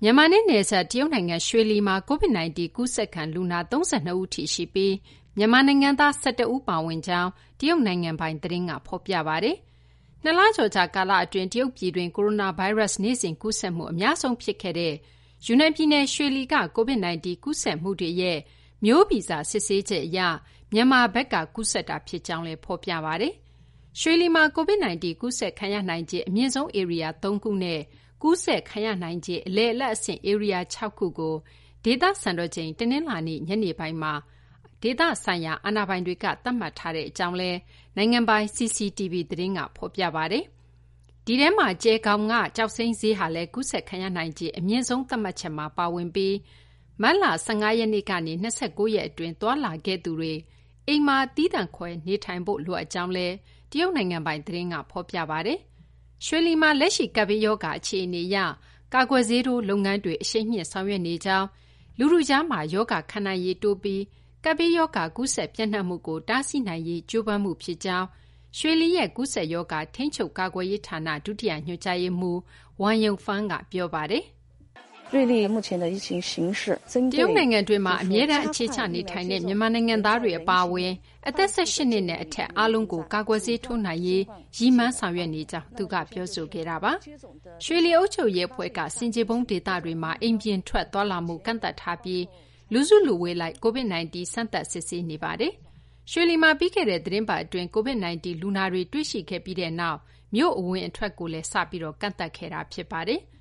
မြန်မာနဲ့နယ်စပ်တရုတ်နိုင်ငံရွှေလီမှာ COVID-19 ကူးစက်ခံလူနာ32ဦးထိရှိပြီးမြန်မာနိုင်ငံသား11ဦးပါဝင်ကြောင်းတရုတ်နိုင်ငံပိုင်သတင်းကဖော်ပြပါတယ်။2 လကျော်ကြာကာလအတွင်းတရုတ်ပြည်တွင်းကိုရိုနာဗိုင်းရပ်စ်နေ့စဉ်ကူးစက်မှုအများဆုံးဖြစ်ခဲ့တဲ့ယူနန်ပြည်နယ်ရွှေလီက COVID-19 ကူးစက်မှုတွေရဲ့မျိုးဗီဇစစ်ဆေးချက်အရမြန်မာဘက်ကကူးစက်တာဖြစ်ကြောင်းလည်းဖော်ပြပါတယ်။ရွှေလီမှာ COVID-19 ကူးစက်ခံရနိုင်ခြေအမြင့်ဆုံးဧရိယာ3ခုနဲ့ကူးစက်ခံရနိုင်ခြေအလယ်အလတ်အဆင့်ဧရိယာ6ခုကိုဒေသစံတော်ချိန်တနင်္လာနေ့ညနေပိုင်းမှာဒေသဆိုင်ရာအာဏာပိုင်တွေကသတ်မှတ်ထားတဲ့အကြောင်းလဲနိုင်ငံပိုင် CCTV သတင်းကဖော်ပြပါတယ်။ဒီထဲမှာကျဲကောင်ကကြောက်စိမ်းဈေးဟာလည်းကူးစက်ခံရနိုင်ခြေအမြင့်ဆုံးသတ်မှတ်ချက်မှာပါဝင်ပြီးမတ်လ15ရက်နေ့ကနေ29ရက်အတွင်းသွာလာခဲ့သူတွေအိမ်မှာတီးတန့်ခွဲနေထိုင်ဖို့လိုအပ်ကြောင်းလဲတရုတ်နိုင်ငံပိုင်သတင်းကဖော်ပြပါတယ်။ရွှေလီမှာလက်ရှိကပ်ဘေးရောဂါအခြေအနေအရကာကွယ်ဆေးထိုးလုပ်ငန်းတွေအရှိန်မြင့်ဆောင်ရွက်နေကြောင်းလူထုကြားမှာရောဂါခံနိုင်ရည်တိုးပြီးကပ်ဘေးရောဂါကူးစက်ပြန့်နှံ့မှုကိုတားဆီးနိုင်ရေးကြိုးပမ်းမှုဖြစ်ကြောင်းရွှေလီရဲ့ကူးစက်ရောဂါထိန်းချုပ်ကာကွယ်ရေးဌာနဒုတိယညွှန်ကြားရေးမှူးဝမ်ယုံဖန်းကပြောပါတယ်瑞丽目前的疫情形势针对တရုတ်နိုင်ငံတွင်းမှာအမြဲတမ်းအခြေချနေထိုင်တဲ့မြန်မာနိုင်ငံသားတွေအပါအဝင်အသက်18နှစ်နဲ့အထက်အားလုံးကိုကာကွယ်ဆေးထိုးနိုင်ရေးရည်မှန်းဆောင်ရွက်နေကြောင်းသူကပြောဆိုခဲ့တာပါ။ရွှေလီအုပ်ချုပ်ရေးအဖွဲ့ကစင်ကြေပုံးဒေသတွေမှာအိမ်ပြင်ထွက်သွားလာမှုကန့်သတ်ထားပြီးလူစုလူဝေးလိုက် COVID-19 စမ်းသပ်စစ်ဆေးနေပါတယ်။ရွှေလီမှာပြီးခဲ့တဲ့သတင်းပတ်အတွင်း COVID-19 လူနာတွေတွေ့ရှိခဲ့ပြီးတဲ့နောက်မြို့အဝင်အထွက်ကိုလည်းစပြီးတော့ကန့်သတ်ခဲ့တာဖြစ်ပါတယ်။